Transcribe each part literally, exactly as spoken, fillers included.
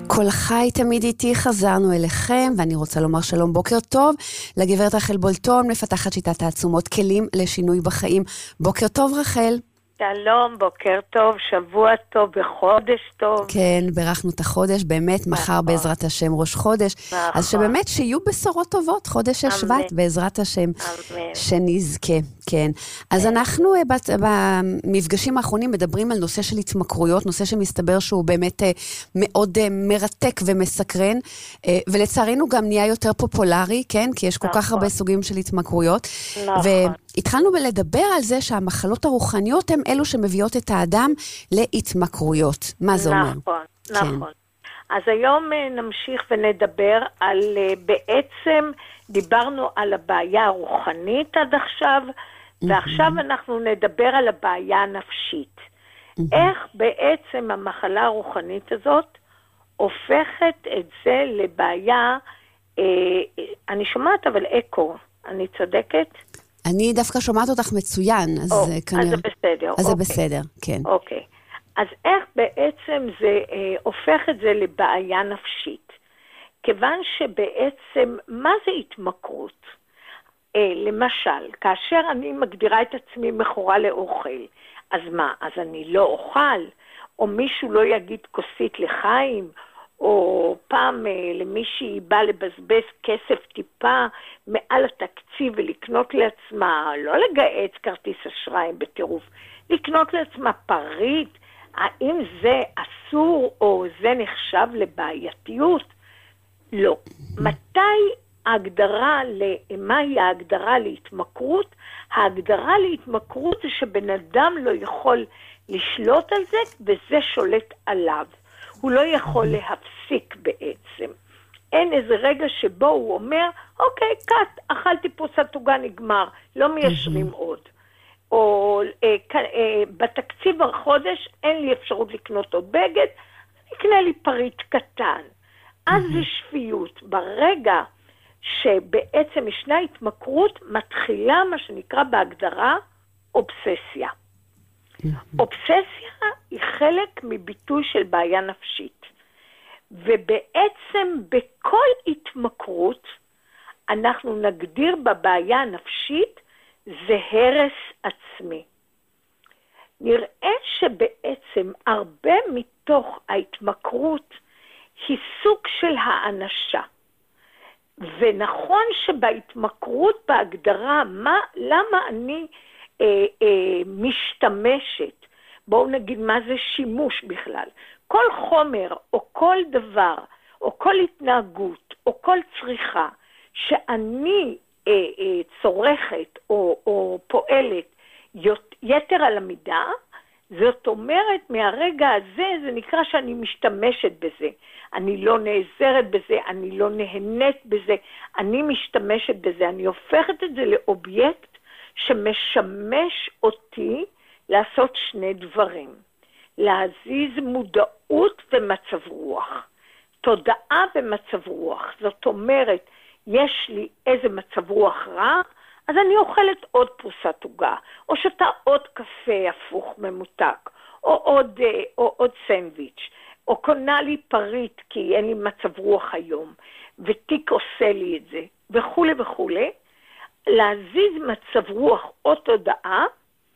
כל חי תמיד איתי, חזרנו אליכם, ואני רוצה לומר שלום, בוקר טוב לגברת רחל בולטון, מפתחת שיטת העצומות, כלים לשינוי בחיים. בוקר טוב רחל. שלום, בוקר טוב, שבוע טוב וחודש טוב. כן, ברכנו את החודש, באמת מחר בעזרת השם ראש חודש. אז שבאמת שיהיו בשורות טובות, חודש שבט בעזרת השם, שנזכה, כן. אז אנחנו במפגשים האחרונים מדברים על נושא של התמכרויות, נושא שמסתבר שהוא באמת מאוד מרתק ומסקרן, ולצערנו גם נהיה יותר פופולרי, כן? כי יש כל כך הרבה סוגים של התמכרויות. והתחלנו לדבר על זה שהמחלות הרוחניות הן אלו שמביאות את האדם להתמכרויות. מה זה אומר? נכון, נכון. אז היום נמשיך ונדבר על, בעצם דיברנו על הבעיה הרוחנית עד עכשיו, ועכשיו אנחנו נדבר על הבעיה הנפשית. איך בעצם המחלה הרוחנית הזאת הופכת את זה לבעיה, אני שומעת אבל אקו, אני צודקת? אני דווקא שומעת אותך מצוין, אז או, כנראה... אז זה בסדר. אז אוקיי. זה בסדר, כן. אוקיי. אז איך בעצם זה אה, הופך את זה לבעיה נפשית? כיוון שבעצם, מה זה התמכרות? אה, למשל, כאשר אני מגדירה את עצמי מכורה לאוכל, אז מה? אז אני לא אוכל? או מישהו לא יגיד כוסית לחיים? או פעם למישהי בא לבזבז כסף טיפה מעל התקציב ולקנות לעצמה, לא לגייס כרטיס אשראי בטירוף, לקנות לעצמה פריט, האם זה אסור או זה נחשב לבעייתיות? לא. מתי ההגדרה, מהי ההגדרה להתמכרות? ההגדרה להתמכרות זה שבן אדם לא יכול לשלוט על זה וזה שולט עליו. הוא לא יכול להפסיק בעצם. אין איזה רגע שבו הוא אומר, אוקיי, קט, אכלתי פה סטוגה נגמר, לא מיישרים עוד. או אה, אה, בתקציב החודש אין לי אפשרות לקנות עוד בגד, נקנה לי פריט קטן. אז זה שפיות. ברגע שבעצם ישנה התמכרות, מתחילה מה שנקרא בהגדרה אובססיה. אובססיה היא חלק מביטוי של בעיה נפשית. ובעצם בכל התמכרות, אנחנו נגדיר בבעיה הנפשית, זה הרס עצמי. נראה שבעצם הרבה מתוך ההתמכרות היא סוג של האנשה. ונכון שבהתמכרות בהגדרה, מה, למה אני אה, אה, משתמשת? בואו נגיד מה זה שימוש בכלל. כל חומר או כל דבר או כל התנהגות או כל צריכה שאני אה, אה, צורכת או, או פועלת יתר על המידה, זאת אומרת מהרגע הזה זה נקרא שאני משתמשת בזה. אני לא נעזרת בזה, אני לא נהנית בזה, אני משתמשת בזה. אני הופכת את זה לאובייקט שמשמש אותי לעשות שני דברים. להזיז מודעות ומצב רוח. תודעה ומצב רוח. זאת אומרת, יש לי איזה מצב רוח רע, אז אני אוכלת עוד פרוסת עוגה, או שותה עוד קפה הפוך ממותק, או עוד, או עוד סנדוויץ', או קונה לי פריט כי אין לי מצב רוח היום, ותיק עושה לי את זה, וכו' וכו'. להזיז מצב רוח או תודעה,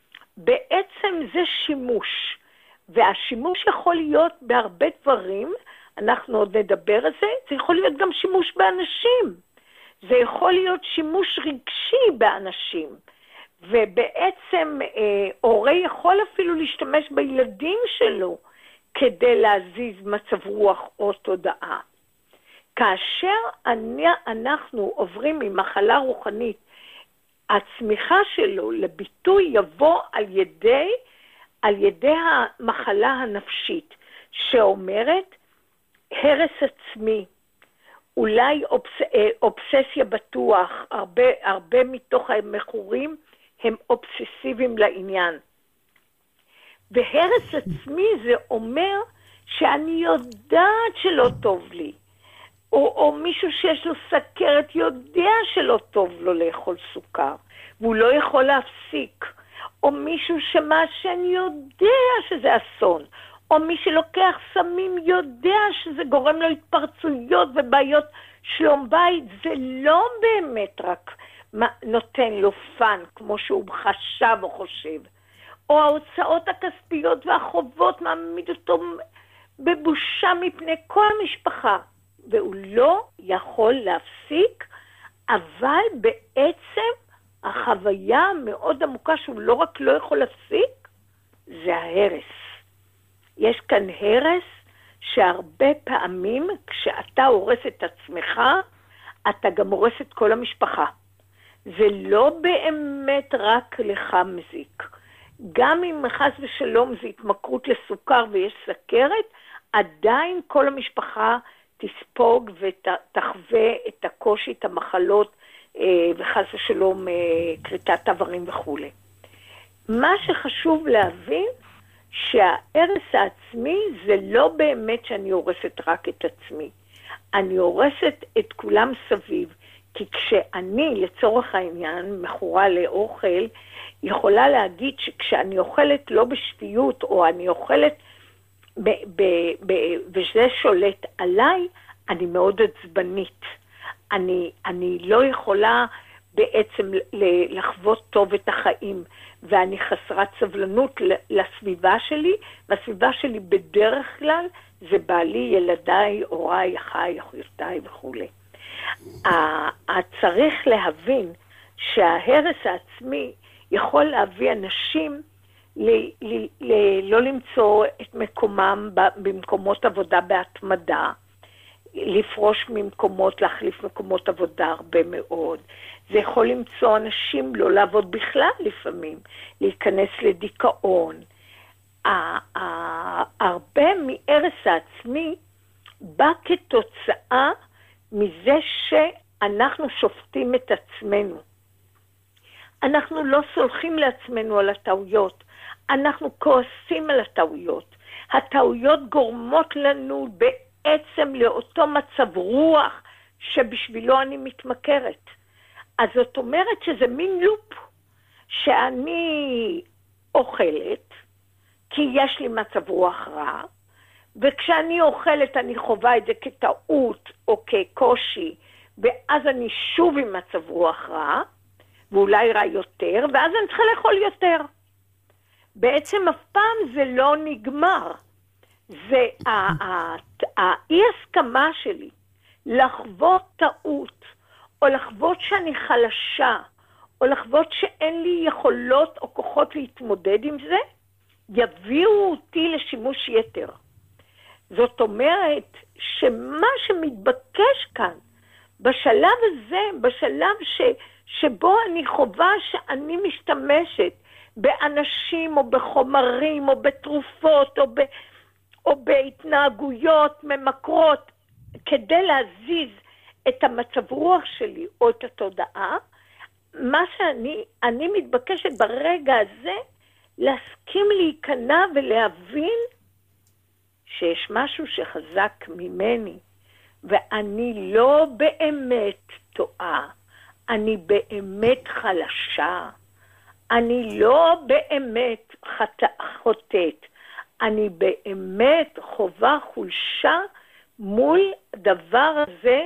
בעצם זה שימוש. והשימוש יכול להיות בהרבה דברים, אנחנו עוד נדבר על זה, זה יכול להיות גם שימוש באנשים. זה יכול להיות שימוש רגשי באנשים. ובעצם אה, הורה יכול אפילו להשתמש בילדים שלו, כדי להזיז מצב רוח או תודעה. כאשר אני, אנחנו עוברים ממחלה רוחנית, הצמיחה שלו לביטוי יבוא על ידי, על ידי המחלה הנפשית, שאומרת הרס עצמי, אולי אובס, אובססיה בטוח, הרבה, הרבה מתוך המכורים הם אובססיביים לעניין. והרס עצמי זה אומר שאני יודעת שלא טוב לי, או, או מישהו שיש לו סכרת יודע שלא טוב לו לאכול סוכר, והוא לא יכול להפסיק, או מישהו שמעשן יודע שזה אסון, או מי שלוקח סמים יודע שזה גורם לו התפרצויות ובעיות שלום בית, זה לא באמת רק נותן לו פן, כמו שהוא חשב או חושב. או ההוצאות הכספיות והחובות מעמיד אותו בבושה מפני כל המשפחה, והוא לא יכול להפסיק, אבל בעצם החוויה המאוד עמוקה שהוא לא רק לא יכול להפסיק, זה ההרס. יש כאן הרס שהרבה פעמים כשאתה הורס את עצמך, אתה גם הורס את כל המשפחה. זה לא באמת רק לך מזיק. גם אם חס ושלום זה התמכרות לסוכר ויש סכרת, עדיין כל המשפחה תספוג ותחווה את הקושי, את המחלות, וחס ושלום קריטת איברים וכו'. מה שחשוב להבין, שההרס העצמי זה לא באמת שאני הורסת רק את עצמי. אני הורסת את כולם סביב. כי כשאני, לצורך העניין, מכורה לאוכל, יכולה להגיד שכשאני אוכלת לא בשפיות, או אני אוכלת ב- ב- ב- וזה שולט עליי, אני מאוד עצבנית. אני, אני לא יכולה בעצם לחוות טוב את החיים, ואני חסרת סבלנות לסביבה שלי, והסביבה שלי בדרך כלל זה בעלי, ילדיי, הוריי, אחיי, אחיותיי וכו'. צריך להבין שההרס העצמי יכול להביא אנשים ל- ל- ל- לא למצוא את מקומם במקומות עבודה בהתמדה, לפרוש ממקומות, להחליף מקומות עבודה הרבה מאוד. זה יכול למצוא אנשים לא לעבוד בכלל לפעמים, להיכנס לדיכאון. הרבה מהרס העצמי בא כתוצאה מזה שאנחנו שופטים את עצמנו. אנחנו לא סולחים לעצמנו על הטעויות. אנחנו כועסים על הטעויות. הטעויות גורמות לנו בעצם לאותו מצב רוח שבשבילו אני מתמכרת. אז זאת אומרת שזה מין לופ שאני אוכלת, כי יש לי מצב רוח רע, וכשאני אוכלת אני חווה את זה כטעות או כקושי, ואז אני שוב עם מצב רוח רע, ואולי רע יותר, ואז אני צריכה לאכול יותר. בעצם אף פעם זה לא נגמר. זה האי הסכמה שלי לחוות טעות, או לחוות שאני חלשה, או לחוות שאין לי יכולות או כוחות להתמודד עם זה, יביאו אותי לשימוש יתר. זאת אומרת שמה שמתבקש כאן, בשלב הזה, בשלב ש, שבו אני חובה שאני משתמשת באנשים או בחומרים או בתרופות או, ב, או בהתנהגויות ממכרות, כדי להזיז את המצב רוח שלי או את התודעה, מה שאני אני מתבקשת ברגע הזה, להסכים להיכנע ולהבין שיש משהו שחזק ממני, ואני לא באמת טועה, אני באמת חלשה, אני לא באמת חוטאת, אני באמת חובה חולשה מול דבר הזה,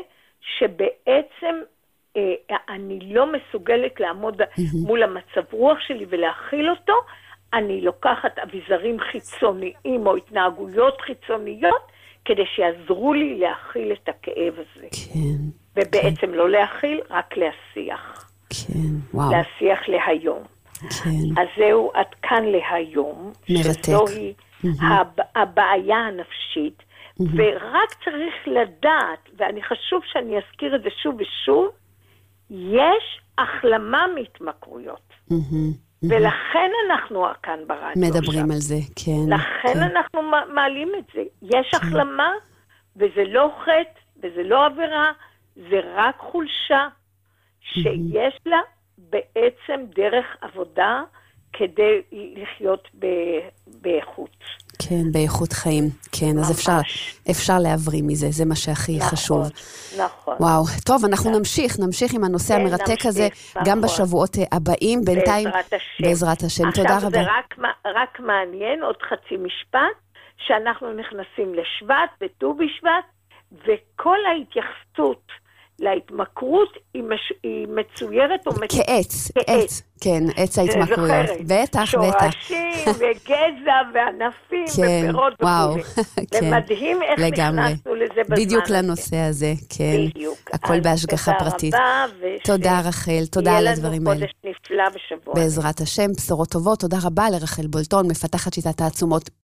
שבעצם אה, אני לא מסוגלת לעמוד מול המצב רוח שלי ולהכיל אותו, אני לוקחת אביזרים חיצוניים או התנהגויות חיצוניות, כדי שיעזרו לי להכיל את הכאב הזה. כן. ובעצם כן. לא להכיל, רק להשיח. כן, וואו. להשיח להיום. כן. אז זהו עד כאן להיום. מרתק. שזוהי mm-hmm. הב- הבעיה הנפשית, mm-hmm. ורק צריך לדעת, ואני חשוב שאני אזכיר את זה שוב ושוב, יש החלמה מהתמכרויות. Mm-hmm. ולכן אנחנו כאן ברדיו. מדברים על זה, כן. לכן אנחנו מעלים את זה. יש החלמה, וזה לא חטא, וזה לא עבירה, זה רק חולשה, שיש לה בעצם דרך עבודה, כדי לחיות באיכות. כן, באיכות חיים. כן, אז אפשר, אפשר להבריא מזה, זה מה שהכי נכון, חשוב. נכון. וואו, טוב, אנחנו נכון. נמשיך, נמשיך עם הנושא כן, המרתק נמשיך, הזה, נכון. גם בשבועות הבאים, בינתיים, בעזרת השם. בעזרת השם. תודה רבה. עכשיו זה רק, רק מעניין, עוד חצי משפט, שאנחנו נכנסים לשבט, בט"ו בשבט, וכל ההתייחסות להתמכרות היא, מש... היא מצוירת או מצוירת. כעץ, עץ, כן, עץ ההתמכרויות. בטח, שורשים וגזע וענפים כן, ופירות וואו, וכו'. כן, זה מדהים איך לגמרי. נכנסנו לזה בזמן בדיוק הזה. לנושא הזה, כן. בדיוק. הכל בהשגחה פרטית. תודה רבה. תודה רחל, תודה על הדברים האלה. יהיה לנו חודש נפלא בשבוע. בעזרת השם, בשורות טובות. תודה רבה לרחל בולטון, מפתחת שיטת העצומות